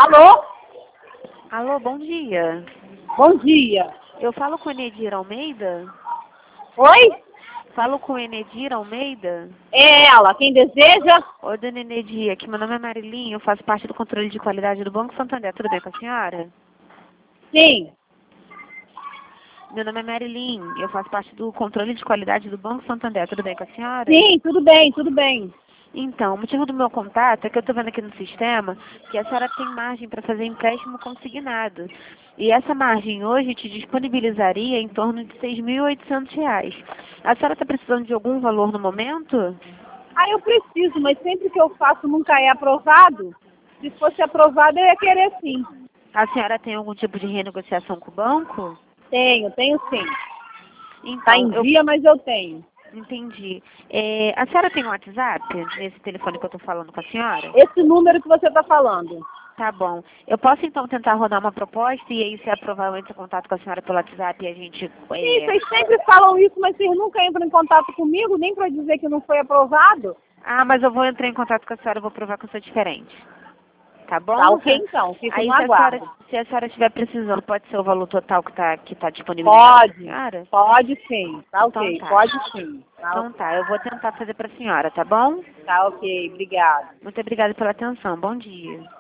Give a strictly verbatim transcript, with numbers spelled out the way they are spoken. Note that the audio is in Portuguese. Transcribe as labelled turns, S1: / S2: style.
S1: Alô?
S2: Alô, bom dia.
S1: Bom dia.
S2: Eu falo com Enedir Almeida?
S1: Oi?
S2: Falo com Enedir Almeida?
S1: É ela. Quem deseja?
S2: Oi, dona Enedir, aqui meu nome é Marilinho, eu faço parte do controle de qualidade do Banco Santander. Tudo bem com a senhora?
S1: Sim.
S2: Meu nome é Marilyn, eu faço parte do controle de qualidade do Banco Santander. Tudo bem com a senhora?
S1: Sim, tudo bem, tudo bem.
S2: Então, o motivo do meu contato é que eu estou vendo aqui no sistema que a senhora tem margem para fazer empréstimo consignado. E essa margem hoje te disponibilizaria em torno de seis mil e oitocentos reais. A senhora está precisando de algum valor no momento?
S1: Ah, eu preciso, mas sempre que eu faço nunca é aprovado. Se fosse aprovado, eu ia querer sim.
S2: A senhora tem algum tipo de renegociação com o banco?
S1: Tenho, tenho sim.
S2: Então,
S1: Tá em
S2: eu
S1: dia, mas eu tenho.
S2: entendi. É, a senhora tem um WhatsApp nesse telefone que eu estou falando com a senhora?
S1: Esse número que você está falando.
S2: Tá bom. Eu posso então tentar rodar uma proposta e aí se aprovar eu entro em contato com a senhora pelo WhatsApp e a gente...
S1: Sim,
S2: É...
S1: vocês sempre falam isso, mas vocês nunca entram em contato comigo, nem para dizer que não foi aprovado.
S2: Ah, mas eu vou entrar em contato com a senhora e vou provar que eu sou diferente. Tá bom?
S1: Tá ok então, fico
S2: Aí
S1: no
S2: se a senhora,
S1: aguardo.
S2: se a senhora estiver precisando, pode ser o valor total que está que tá disponível para a
S1: Pode,
S2: senhora?
S1: pode sim, tá
S2: Então
S1: ok,
S2: tá.
S1: pode sim. Tá,
S2: Então tá, eu vou tentar fazer para a senhora, tá bom?
S1: tá ok, obrigada.
S2: Muito obrigada pela atenção. Bom dia.